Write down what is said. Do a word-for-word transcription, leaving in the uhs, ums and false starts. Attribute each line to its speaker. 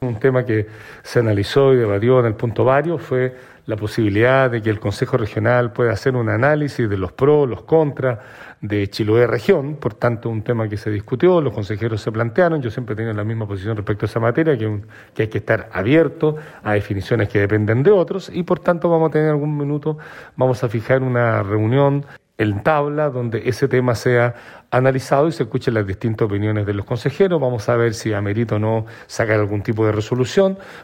Speaker 1: Un tema que se analizó y debatió en el punto varios fue la posibilidad de que el Consejo Regional pueda hacer un análisis de los pros, los contras de Chiloé región, por tanto un tema que se discutió, los consejeros se plantearon, yo siempre he tenido la misma posición respecto a esa materia, que, un, que hay que estar abierto a definiciones que dependen de otros y por tanto vamos a tener algún minuto, vamos a fijar una reunión en tabla donde ese tema sea analizado y se escuchen las distintas opiniones de los consejeros. Vamos a ver si amerita o no sacar algún tipo de resolución.